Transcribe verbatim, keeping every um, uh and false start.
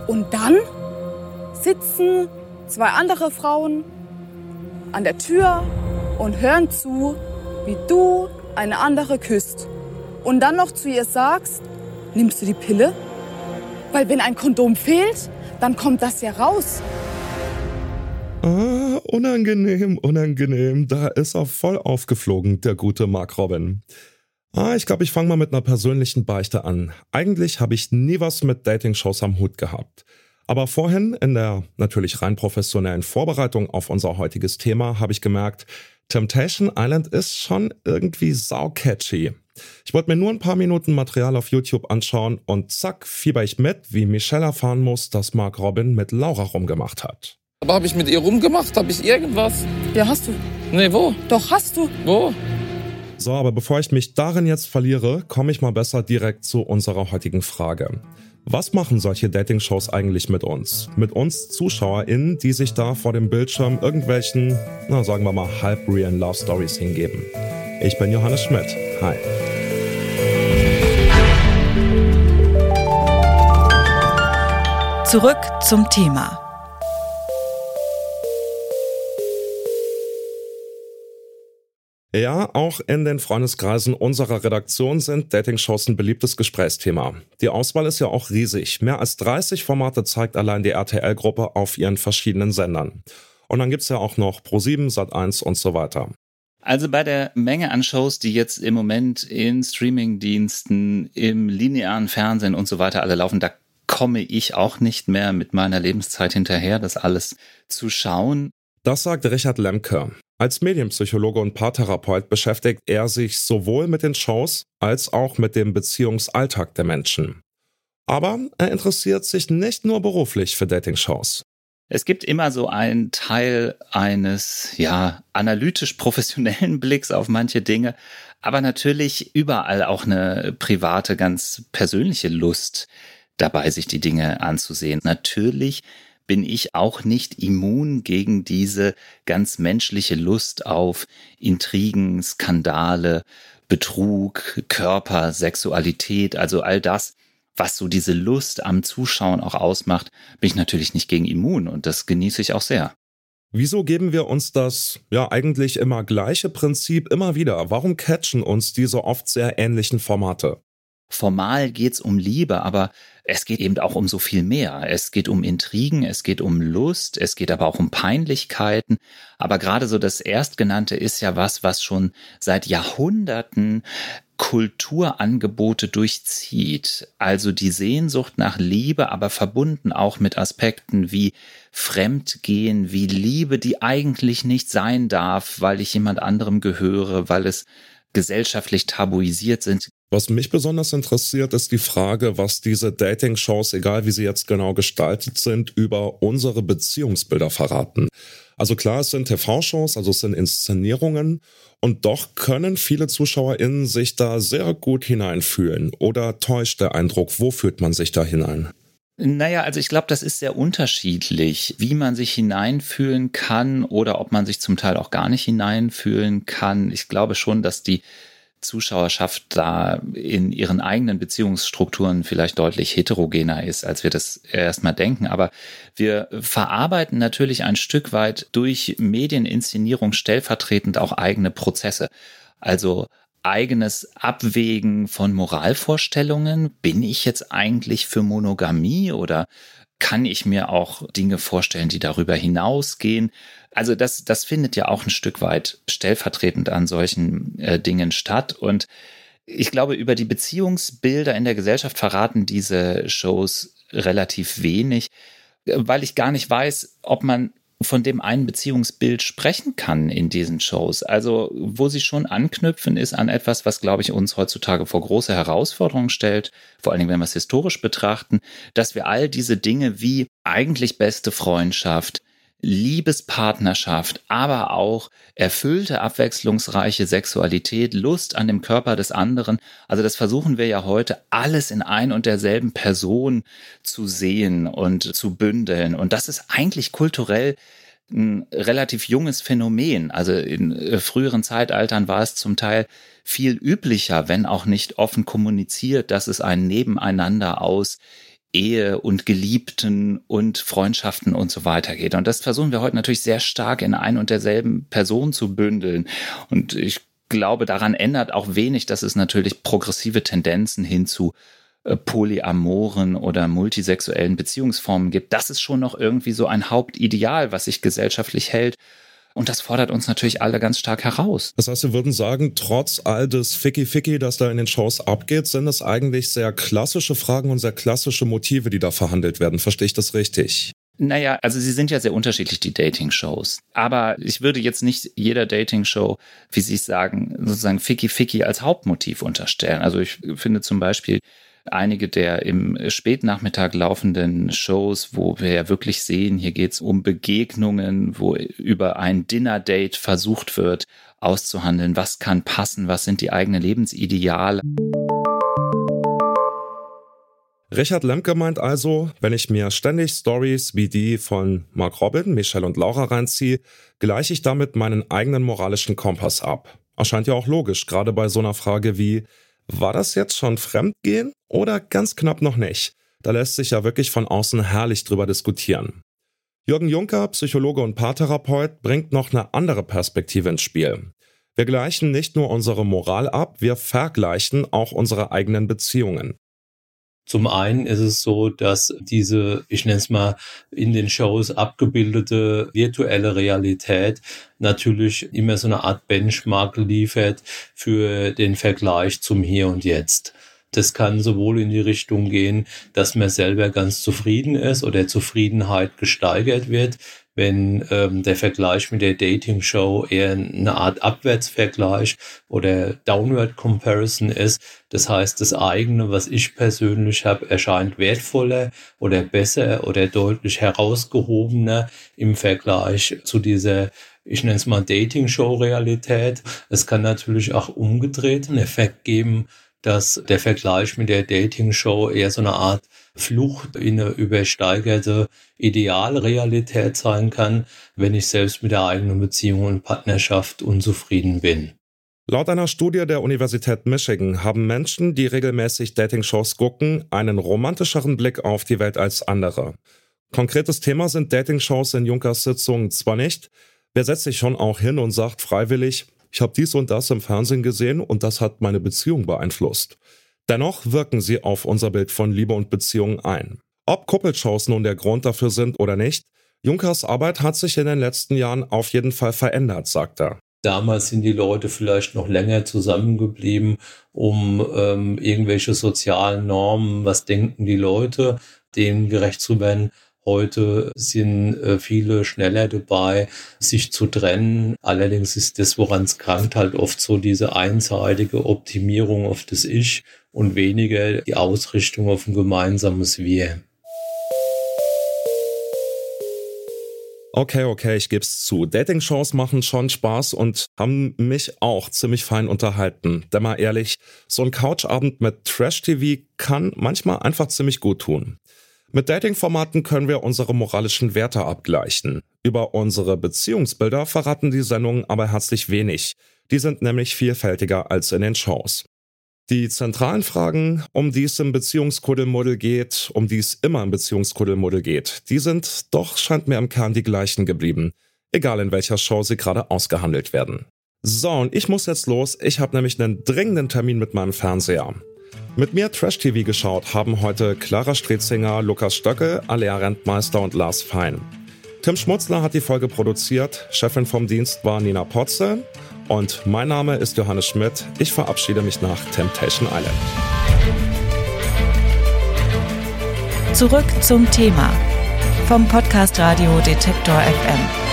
Und dann sitzen zwei andere Frauen an der Tür und hören zu, wie du eine andere küsst. Und dann noch zu ihr sagst, nimmst du die Pille? Weil wenn ein Kondom fehlt, dann kommt das ja raus. Ah, unangenehm, unangenehm. Da ist er voll aufgeflogen, der gute Mark Robin. Ah, ich glaube, ich fange mal mit einer persönlichen Beichte an. Eigentlich habe ich nie was mit Dating-Shows am Hut gehabt. Aber vorhin, in der natürlich rein professionellen Vorbereitung auf unser heutiges Thema, habe ich gemerkt, Temptation Island ist schon irgendwie saukatchy. Ich wollte mir nur ein paar Minuten Material auf YouTube anschauen und zack, fieber ich mit, wie Michelle erfahren muss, dass Mark Robin mit Laura rumgemacht hat. Aber habe ich mit ihr rumgemacht? Habe ich irgendwas? Ja, hast du. Nee, wo? Doch, hast du. Wo? So, aber bevor ich mich darin jetzt verliere, komme ich mal besser direkt zu unserer heutigen Frage. Was machen solche Dating-Shows eigentlich mit uns? Mit uns ZuschauerInnen, die sich da vor dem Bildschirm irgendwelchen, na sagen wir mal, halb-realen Love-Stories hingeben. Ich bin Johannes Schmidt. Hi. Zurück zum Thema. Ja, auch in den Freundeskreisen unserer Redaktion sind Dating-Shows ein beliebtes Gesprächsthema. Die Auswahl ist ja auch riesig. Mehr als dreißig Formate zeigt allein die R T L-Gruppe auf ihren verschiedenen Sendern. Und dann gibt's ja auch noch ProSieben, Sat eins und so weiter. Also bei der Menge an Shows, die jetzt im Moment in Streamingdiensten, im linearen Fernsehen und so weiter alle laufen, da komme ich auch nicht mehr mit meiner Lebenszeit hinterher, das alles zu schauen. Das sagt Richard Lemke. Als Medienpsychologe und Paartherapeut beschäftigt er sich sowohl mit den Shows als auch mit dem Beziehungsalltag der Menschen. Aber er interessiert sich nicht nur beruflich für Dating-Shows. Es gibt immer so einen Teil eines, ja, analytisch-professionellen Blicks auf manche Dinge, aber natürlich überall auch eine private, ganz persönliche Lust dabei, sich die Dinge anzusehen. Natürlich bin ich auch nicht immun gegen diese ganz menschliche Lust auf Intrigen, Skandale, Betrug, Körper, Sexualität, also all das, was so diese Lust am Zuschauen auch ausmacht, bin ich natürlich nicht gegen immun und das genieße ich auch sehr. Wieso geben wir uns das ja eigentlich immer gleiche Prinzip immer wieder? Warum catchen uns diese oft sehr ähnlichen Formate? Formal geht's um Liebe, aber es geht eben auch um so viel mehr. Es geht um Intrigen, es geht um Lust, es geht aber auch um Peinlichkeiten. Aber gerade so das Erstgenannte ist ja was, was schon seit Jahrhunderten Kulturangebote durchzieht. Also die Sehnsucht nach Liebe, aber verbunden auch mit Aspekten wie Fremdgehen, wie Liebe, die eigentlich nicht sein darf, weil ich jemand anderem gehöre, weil es gesellschaftlich tabuisiert sind. Was mich besonders interessiert, ist die Frage, was diese Dating-Shows, egal wie sie jetzt genau gestaltet sind, über unsere Beziehungsbilder verraten. Also klar, es sind T V-Shows, also es sind Inszenierungen und doch können viele ZuschauerInnen sich da sehr gut hineinfühlen. Oder täuscht der Eindruck, wo fühlt man sich da hinein? Naja, also ich glaube, das ist sehr unterschiedlich, wie man sich hineinfühlen kann oder ob man sich zum Teil auch gar nicht hineinfühlen kann. Ich glaube schon, dass die Zuschauerschaft da in ihren eigenen Beziehungsstrukturen vielleicht deutlich heterogener ist, als wir das erstmal denken. Aber wir verarbeiten natürlich ein Stück weit durch Medieninszenierung stellvertretend auch eigene Prozesse. Also eigenes Abwägen von Moralvorstellungen. Bin ich jetzt eigentlich für Monogamie oder kann ich mir auch Dinge vorstellen, die darüber hinausgehen? Also das, das findet ja auch ein Stück weit stellvertretend an solchen äh, Dingen statt. Und ich glaube, über die Beziehungsbilder in der Gesellschaft verraten diese Shows relativ wenig, weil ich gar nicht weiß, ob man von dem einen Beziehungsbild sprechen kann in diesen Shows. Also wo sie schon anknüpfen, ist an etwas, was, glaube ich, uns heutzutage vor große Herausforderungen stellt, vor allen Dingen, wenn wir es historisch betrachten, dass wir all diese Dinge wie eigentlich beste Freundschaft, Liebespartnerschaft, aber auch erfüllte, abwechslungsreiche Sexualität, Lust an dem Körper des anderen. Also das versuchen wir ja heute alles in ein und derselben Person zu sehen und zu bündeln. Und das ist eigentlich kulturell ein relativ junges Phänomen. Also in früheren Zeitaltern war es zum Teil viel üblicher, wenn auch nicht offen kommuniziert, dass es ein Nebeneinander aus Ehe und Geliebten und Freundschaften und so weiter geht. Und das versuchen wir heute natürlich sehr stark in ein und derselben Person zu bündeln. Und ich glaube, daran ändert auch wenig, dass es natürlich progressive Tendenzen hin zu äh, polyamoren oder multisexuellen Beziehungsformen gibt. Das ist schon noch irgendwie so ein Hauptideal, was sich gesellschaftlich hält. Und das fordert uns natürlich alle ganz stark heraus. Das heißt, Sie würden sagen, trotz all des Ficky-Ficky, das da in den Shows abgeht, sind es eigentlich sehr klassische Fragen und sehr klassische Motive, die da verhandelt werden. Verstehe ich das richtig? Naja, also sie sind ja sehr unterschiedlich, die Dating-Shows. Aber ich würde jetzt nicht jeder Dating-Show, wie Sie es sagen, sozusagen Ficky-Ficky als Hauptmotiv unterstellen. Also ich finde zum Beispiel einige der im Spätnachmittag laufenden Shows, wo wir ja wirklich sehen, hier geht es um Begegnungen, wo über ein Dinner-Date versucht wird auszuhandeln, was kann passen, was sind die eigenen Lebensideale. Richard Lemke meint also, wenn ich mir ständig Stories wie die von Mark Robin, Michelle und Laura reinziehe, gleiche ich damit meinen eigenen moralischen Kompass ab. Erscheint ja auch logisch, gerade bei so einer Frage wie, war das jetzt schon Fremdgehen oder ganz knapp noch nicht? Da lässt sich ja wirklich von außen herrlich drüber diskutieren. Jürgen Juncker, Psychologe und Paartherapeut, bringt noch eine andere Perspektive ins Spiel. Wir gleichen nicht nur unsere Moral ab, wir vergleichen auch unsere eigenen Beziehungen. Zum einen ist es so, dass diese, ich nenne es mal, in den Shows abgebildete virtuelle Realität natürlich immer so eine Art Benchmark liefert für den Vergleich zum Hier und Jetzt. Das kann sowohl in die Richtung gehen, dass man selber ganz zufrieden ist oder Zufriedenheit gesteigert wird, wenn ähm, der Vergleich mit der Dating-Show eher eine Art Abwärtsvergleich oder Downward Comparison ist. Das heißt, das eigene, was ich persönlich habe, erscheint wertvoller oder besser oder deutlich herausgehobener im Vergleich zu dieser, ich nenne es mal Dating-Show-Realität. Es kann natürlich auch umgedreht einen Effekt geben, dass der Vergleich mit der Dating-Show eher so eine Art Flucht in eine übersteigerte Idealrealität sein kann, wenn ich selbst mit der eigenen Beziehung und Partnerschaft unzufrieden bin. Laut einer Studie der Universität Michigan haben Menschen, die regelmäßig Dating-Shows gucken, einen romantischeren Blick auf die Welt als andere. Konkretes Thema sind Dating-Shows in Junckers Sitzungen zwar nicht, wer setzt sich schon auch hin und sagt freiwillig, ich habe dies und das im Fernsehen gesehen und das hat meine Beziehung beeinflusst. Dennoch wirken sie auf unser Bild von Liebe und Beziehung ein. Ob Kuppelshows nun der Grund dafür sind oder nicht, Junckers Arbeit hat sich in den letzten Jahren auf jeden Fall verändert, sagt er. Damals sind die Leute vielleicht noch länger zusammengeblieben, um ähm, irgendwelche sozialen Normen, was denken die Leute, denen gerecht zu werden. Heute sind äh, viele schneller dabei, sich zu trennen. Allerdings ist das, woran es krankt, halt oft so diese einseitige Optimierung auf das Ich und weniger die Ausrichtung auf ein gemeinsames Wir. Okay, okay, ich geb's zu. Dating-Shows machen schon Spaß und haben mich auch ziemlich fein unterhalten. Denn mal ehrlich, so ein Couchabend mit Trash-T V kann manchmal einfach ziemlich gut tun. Mit Dating-Formaten können wir unsere moralischen Werte abgleichen. Über unsere Beziehungsbilder verraten die Sendungen aber herzlich wenig. Die sind nämlich vielfältiger als in den Shows. Die zentralen Fragen, um die es im Beziehungskuddelmuddel geht, um die es immer im Beziehungskuddelmuddel geht, die sind doch, scheint mir im Kern die gleichen geblieben. Egal in welcher Show sie gerade ausgehandelt werden. So, und ich muss jetzt los. Ich habe nämlich einen dringenden Termin mit meinem Fernseher. Mit mir Trash-T V geschaut haben heute Clara Strezinger, Lukas Stöckel, Alea Rentmeister und Lars Fein. Tim Schmutzler hat die Folge produziert, Chefin vom Dienst war Nina Potze und mein Name ist Johannes Schmidt. Ich verabschiede mich nach Temptation Island. Zurück zum Thema vom Podcast Radio Detektor F M.